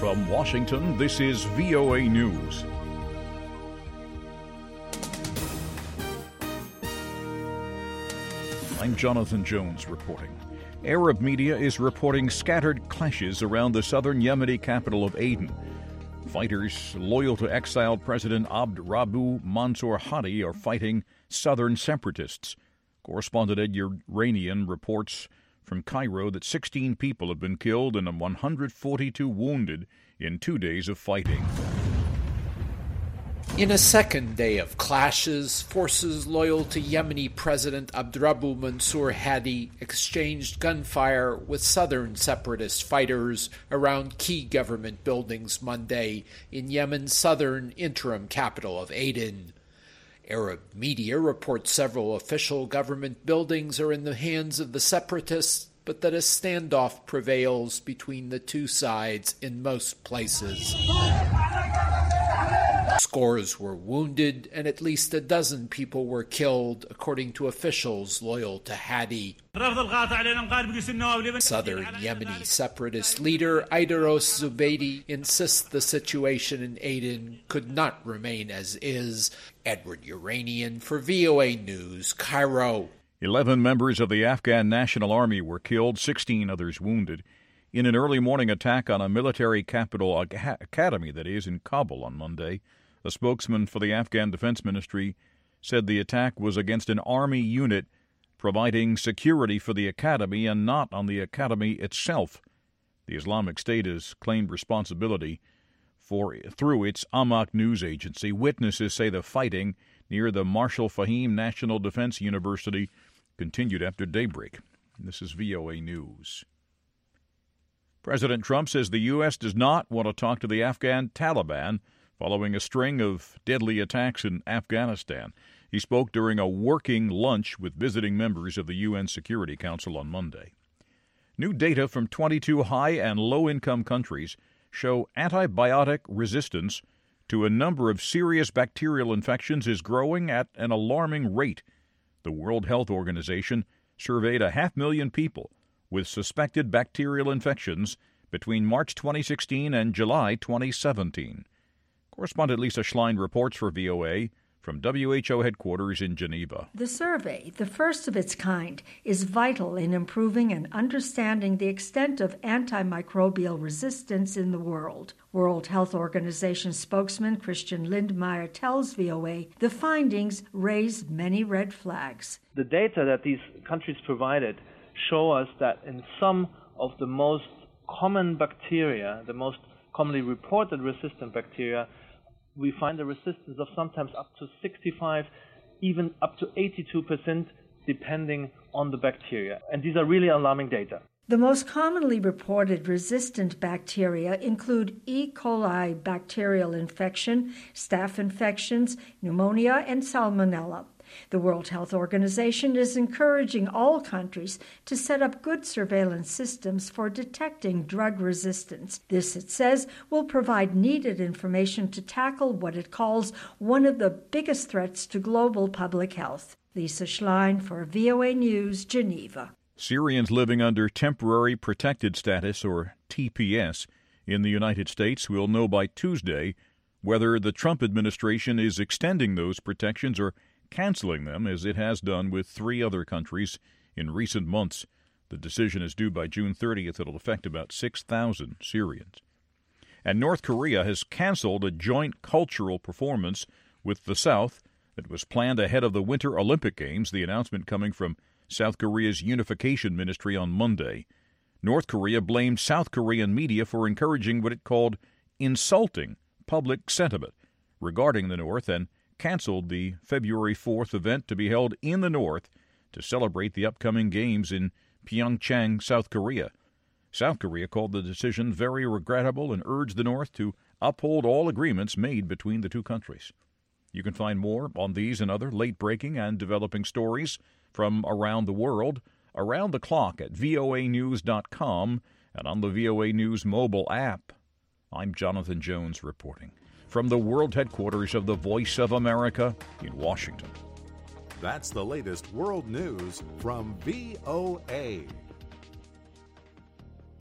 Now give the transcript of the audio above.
From Washington, this is VOA News. I'm Jonathan Jones reporting. Arab media is reporting scattered clashes around the southern Yemeni capital of Aden. Fighters loyal to exiled President Abd Rabbu Mansour Hadi are fighting southern separatists. Correspondent Ed Uranian reports from Cairo that 16 people have been killed and 142 wounded in 2 days of fighting. In a second day of clashes, forces loyal to Yemeni President Abdrabbu Mansour Hadi exchanged gunfire with southern separatist fighters around key government buildings Monday in Yemen's southern interim capital of Aden. Arab media report several official government buildings are in the hands of the separatists, but that a standoff prevails between the two sides in most places. Scores were wounded and at least a dozen people were killed, according to officials loyal to Hadi. Southern Yemeni separatist leader Aidaros Zubaydi insists the situation in Aden could not remain as is. Edward Uranian for VOA News, Cairo. 11 members of the Afghan National Army were killed, 16 others wounded, in an early morning attack on a military capital academy, that is, in Kabul on Monday. A spokesman for the Afghan Defense Ministry said the attack was against an army unit providing security for the academy and not on the academy itself. The Islamic State has claimed responsibility through its Amaq news agency. Witnesses say the fighting near the Marshal Fahim National Defense University continued after daybreak. This is VOA News. President Trump says the U.S. does not want to talk to the Afghan Taliban following a string of deadly attacks in Afghanistan. He spoke during a working lunch with visiting members of the UN Security Council on Monday. New data from 22 high- and low-income countries show antibiotic resistance to a number of serious bacterial infections is growing at an alarming rate. The World Health Organization surveyed 500,000 people with suspected bacterial infections between March 2016 and July 2017. Correspondent Lisa Schlein reports for VOA from WHO headquarters in Geneva. The survey, the first of its kind, is vital in improving and understanding the extent of antimicrobial resistance in the world. World Health Organization spokesman Christian Lindmeier tells VOA the findings raise many red flags. The data that these countries provided show us that in some of the most common bacteria, the most commonly reported resistant bacteria, we find a resistance of sometimes up to 65, even up to 82%, depending on the bacteria. And these are really alarming data. The most commonly reported resistant bacteria include E. coli bacterial infection, staph infections, pneumonia, and salmonella. The World Health Organization is encouraging all countries to set up good surveillance systems for detecting drug resistance. This, it says, will provide needed information to tackle what it calls one of the biggest threats to global public health. Lisa Schlein for VOA News, Geneva. Syrians living under temporary protected status, or TPS, in the United States will know by Tuesday whether the Trump administration is extending those protections or canceling them, as it has done with 3 other countries in recent months. The decision is due by June 30th. It'll affect about 6,000 Syrians. And North Korea has canceled a joint cultural performance with the South that was planned ahead of the Winter Olympic Games, the announcement coming from South Korea's Unification Ministry on Monday. North Korea blamed South Korean media for encouraging what it called insulting public sentiment regarding the North and canceled the February 4th event to be held in the North to celebrate the upcoming games in Pyeongchang, South Korea. South Korea called the decision very regrettable and urged the North to uphold all agreements made between the two countries. You can find more on these and other late-breaking and developing stories from around the world around the clock at voanews.com and on the VOA News mobile app. I'm Jonathan Jones reporting from the world headquarters of the Voice of America in Washington. That's the latest world news from VOA.